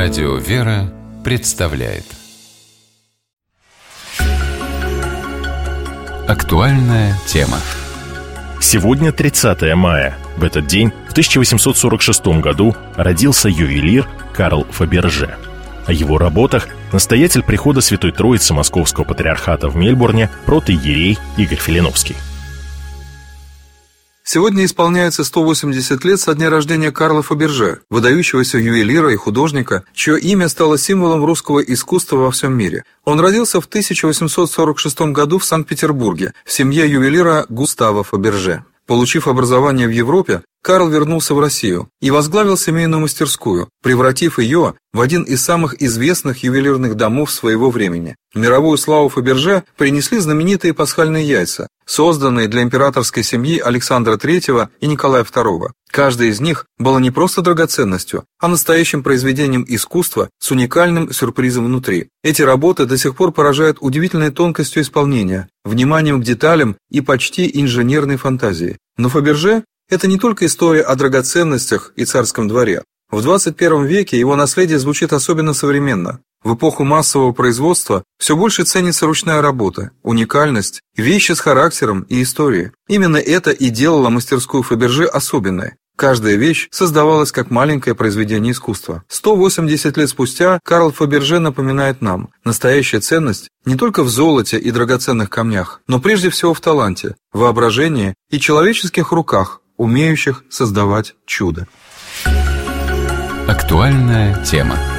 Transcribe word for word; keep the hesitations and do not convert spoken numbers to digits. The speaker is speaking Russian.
Радио «Вера» представляет актуальная тема. Сегодня тридцатое мая. В этот день, в тысяча восемьсот сорок шестом году, родился ювелир Карл Фаберже. О его работах настоятель прихода Святой Троицы Московского Патриархата в Мельбурне протоиерей Игорь Филиновский. Сегодня исполняется сто восемьдесят лет со дня рождения Карла Фаберже, выдающегося ювелира и художника, чье имя стало символом русского искусства во всем мире. Он родился в тысяча восемьсот сорок шестом году в Санкт-Петербурге в семье ювелира Густава Фаберже. Получив образование в Европе, Карл вернулся в Россию и возглавил семейную мастерскую, превратив ее в один из самых известных ювелирных домов своего времени. Мировую славу Фаберже принесли знаменитые пасхальные яйца, созданные для императорской семьи Александра Третьего и Николая Второго. Каждая из них была не просто драгоценностью, а настоящим произведением искусства с уникальным сюрпризом внутри. Эти работы до сих пор поражают удивительной тонкостью исполнения, вниманием к деталям и почти инженерной фантазией. Но Фаберже – это не только история о драгоценностях и царском дворе. В двадцать первом веке его наследие звучит особенно современно. В эпоху массового производства все больше ценится ручная работа, уникальность, вещи с характером и историей. Именно это и делало мастерскую Фаберже особенной. Каждая вещь создавалась как маленькое произведение искусства. сто восемьдесят лет спустя Карл Фаберже напоминает нам: настоящая ценность не только в золоте и драгоценных камнях, но прежде всего в таланте, воображении и человеческих руках, умеющих создавать чудо. Актуальная тема.